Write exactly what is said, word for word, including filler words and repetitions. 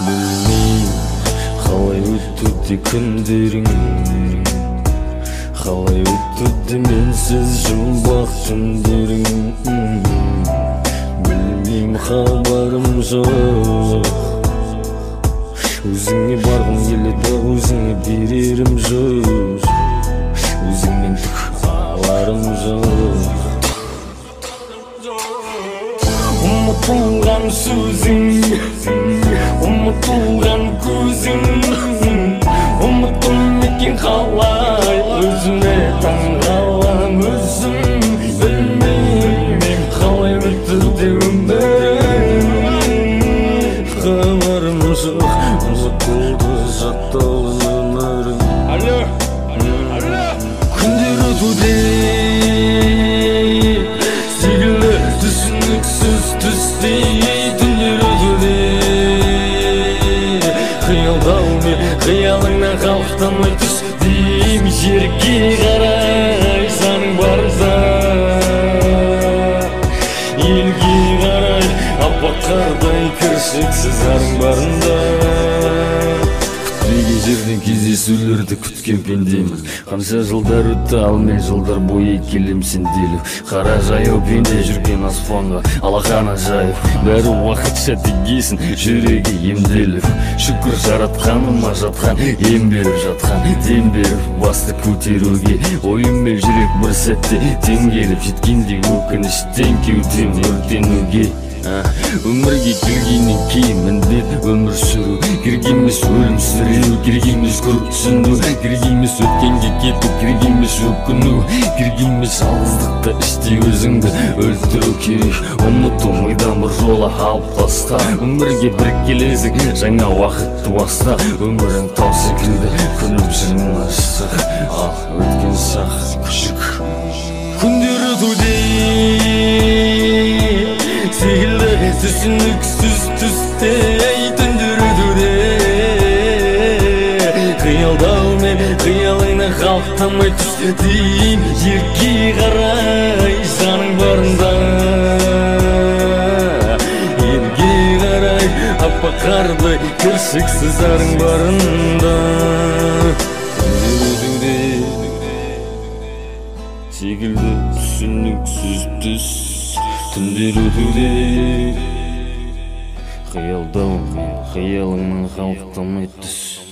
Білмейм, қалай өтуде күндерің, қалай өтуде менсіз жұмбақ түндерің. Білмейм, хабарым жоқ, өзіңе барғым келеді, өзіңе берерім жоқ, өзіңнен түк аларым жоқ. Ұмытылған сөзің, ұмытылған көзің, ұмыттым екен қалай өзіме таңғалам өзім. Білмеймін, қалай өтуде өмірім, хабарым жоқ, ұмытылды жатталған өмірім. Күндер өтуде секілді түсініксіз түстей, түндер өтуде қиялдаумен қиялыңнан қалықтамай түстейм. Жерге қарай саның барда, елге қарай аппақ қардай кіршіксіз арың барында. Күтпеген жерден кездесулерді күткен пендемін, қанша жылдар өтті ал мен жылдар бойы келем сенделіп. Қара жаяу пенде жүрген аспанға алақаны жайып, бәрі уақытша тигесін жүрегі емделіп. Шүкір жаратқаныма жатқан ем беріп, жатқан дем беріп, басты көтеруге ойыммен жүрек бір сәтте тең келіп. Жеткенде өкініштен кеудем өртенуге. Өмірге келгеннен кейін міндет өмір сүру, керек емес өлім сүру, керек емес көріп түсіну, керек емес өткенге кету, керек емес өкіну, керек емес жалғыздықты іште өзіңді өлтіру керек. Ұмыту мидан бір жола алып таста, өмірге бір келесің жаңа уақытты баста. Өмірің тау секілді күліп жүрмін ашық, ал өткен шақ күшік. Күндер өтуде секілді түсініксіз түстей, түндер өтуде қиялдаумен қиялыңнан қалықтамай түстейм. Жерге қарай жаның барында, елге қарай аппақ қардай кіршіксіз арың барында. Күндер өтуде секілді түсініксіз түс, түндер өтуде қиялдаумен қиялыңнан қалықтамай түс.